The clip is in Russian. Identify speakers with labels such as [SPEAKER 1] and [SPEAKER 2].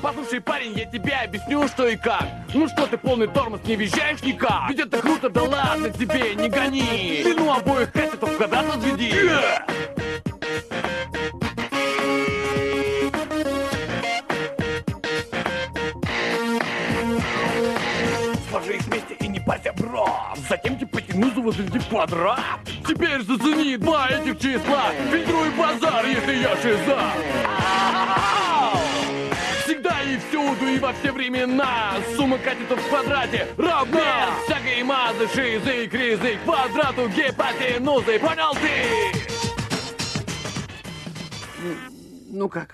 [SPEAKER 1] Послушай, парень, я тебе объясню, что и как. Ну что ты полный тормоз, не визжаешь никак? Ведь это круто, да ладно тебе, не гони. Длину обоих кассетов в квадрат возведи. Сложи их вместе и не парься, бро. Затем тебе потяну возведи в квадрат. Теперь зацени два этих числа. Фильтруй базар, если я шиза. Всегда и всюду, и во все времена сумма катетов в квадрате равна всякой мазы, шизы, кризы, квадрату гипотенузы. Понял ты? Ну как?